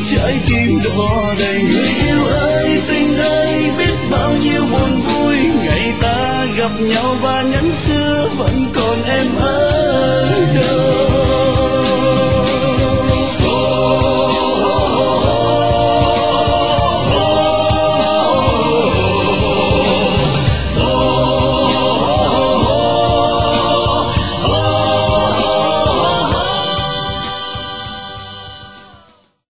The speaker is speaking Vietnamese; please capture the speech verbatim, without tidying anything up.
trái tim đỏ đầy. Người yêu ơi, tình ơi, biết bao nhiêu buồn vui, ngày ta gặp nhau và nhắn xưa vẫn còn em ơi.